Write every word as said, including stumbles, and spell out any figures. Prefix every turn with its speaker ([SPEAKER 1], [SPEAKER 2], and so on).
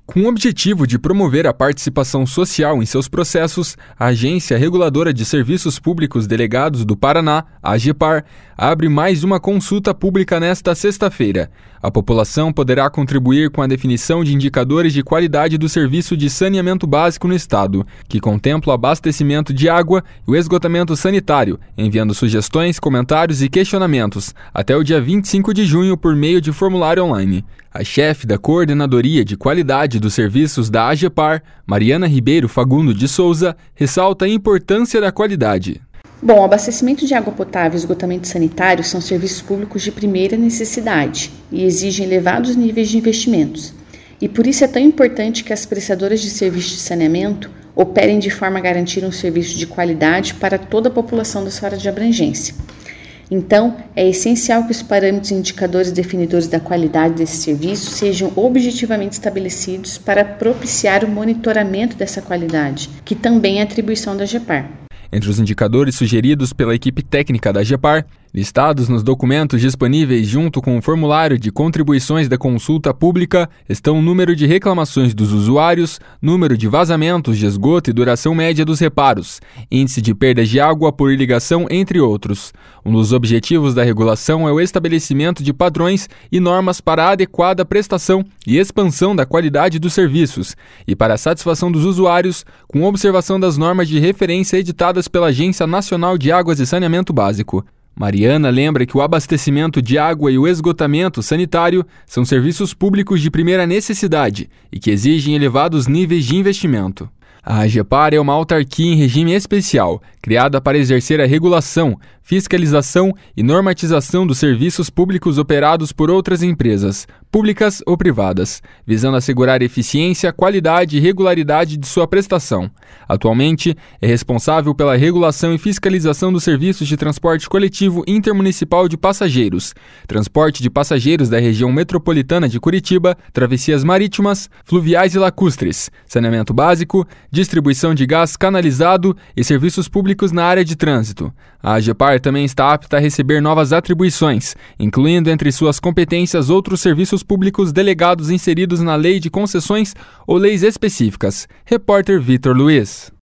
[SPEAKER 1] Com o objetivo de promover a participação social em seus processos, a Agência Reguladora de Serviços Públicos Delegados do Paraná, a AGEPAR, abre mais uma consulta pública nesta sexta-feira. A população poderá contribuir com a definição de indicadores de qualidade do serviço de saneamento básico no estado, que contempla o abastecimento de água e o esgotamento sanitário, enviando sugestões, comentários e questionamentos até o dia vinte e cinco de junho por meio de formulário online. A chefe da Coordenadoria de Qualidade dos Serviços da AGEPAR, Mariana Ribeiro Fagundo de Souza, ressalta a importância da qualidade.
[SPEAKER 2] Bom, o abastecimento de água potável e esgotamento sanitário são serviços públicos de primeira necessidade e exigem elevados níveis de investimentos. E por isso é tão importante que as prestadoras de serviços de saneamento operem de forma a garantir um serviço de qualidade para toda a população da sua área de abrangência. Então, é essencial que os parâmetros e indicadores definidores da qualidade desse serviço sejam objetivamente estabelecidos para propiciar o monitoramento dessa qualidade, que também é atribuição da AGEPAR.
[SPEAKER 1] Entre os indicadores sugeridos pela equipe técnica da AGEPAR, listados nos documentos disponíveis junto com o formulário de contribuições da consulta pública, estão o número de reclamações dos usuários, número de vazamentos de esgoto e duração média dos reparos, índice de perdas de água por irrigação, entre outros. Um dos objetivos da regulação é o estabelecimento de padrões e normas para a adequada prestação e expansão da qualidade dos serviços e para a satisfação dos usuários, com observação das normas de referência editadas pela Agência Nacional de Águas e Saneamento Básico. Mariana lembra que o abastecimento de água e o esgotamento sanitário são serviços públicos de primeira necessidade e que exigem elevados níveis de investimento. A AGEPAR é uma autarquia em regime especial, criada para exercer a regulação, fiscalização e normatização dos serviços públicos operados por outras empresas, públicas ou privadas, visando assegurar eficiência, qualidade e regularidade de sua prestação. Atualmente, é responsável pela regulação e fiscalização dos serviços de transporte coletivo intermunicipal de passageiros, transporte de passageiros da região metropolitana de Curitiba, travessias marítimas, fluviais e lacustres, saneamento básico, distribuição de gás canalizado e serviços públicos na área de trânsito. A AGEPAR também está apta a receber novas atribuições, incluindo entre suas competências outros serviços públicos delegados inseridos na Lei de Concessões ou leis específicas. Repórter Vitor Luiz.